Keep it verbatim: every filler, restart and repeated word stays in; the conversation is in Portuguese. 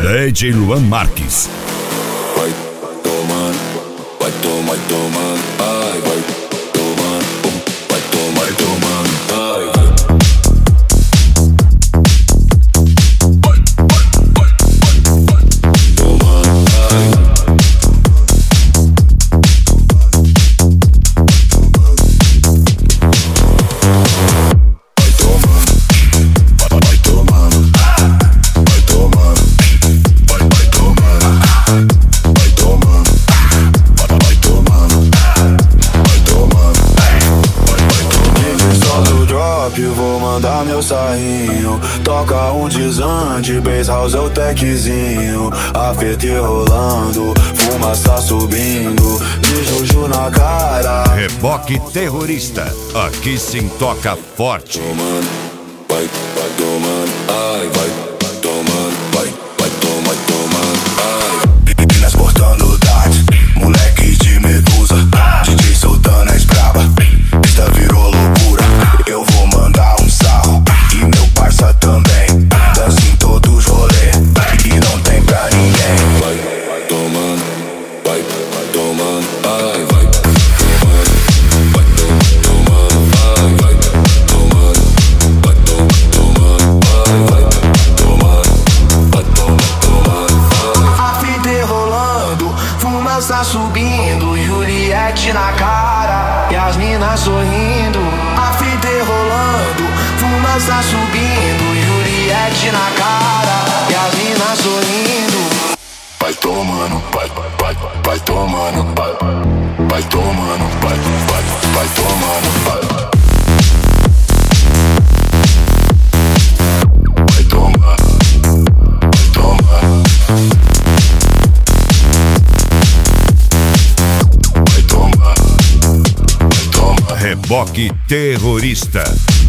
D J Luan Marques. Vai tomando, vai tomando, vai tomando, ai, vai tomando, vai tomando, vai tomando, ai, vai. Vou mandar meu sarrinho. Toca um desante, bass house é o techzinho. A feta rolando, fumaça subindo, de juju na cara. Reboque Terrorista, aqui sim toca forte. Tomando, vai, vai tomando, ai, vai, vai tomando, vai, vai tomando, vai tomando, ai. Meninas portando darts, moleque de medusa, D J soltando a esbraba, pista virou loucura. Eu vou mandar um sarro e meu parça também. Dança em todos os rolês e não tem pra ninguém. Vai, vai tomando, vai, vai tomando, ai, vai tomando, vai tomando, ai, vai tomando, vai tomando, ai, vai tomando, vai tomando, ai. A fita rolando, fumaça subindo, Juliette na cara e as minas sorrindo. A fita rolando, fumaça subindo, Juliette na cara e as minas sorrindo. Vai tomando, vai, vai, vai tomando, vai, vai tomando, vai, vai, vai tomando, vai. Vai tomando, vai tomando. Reboque Terrorista.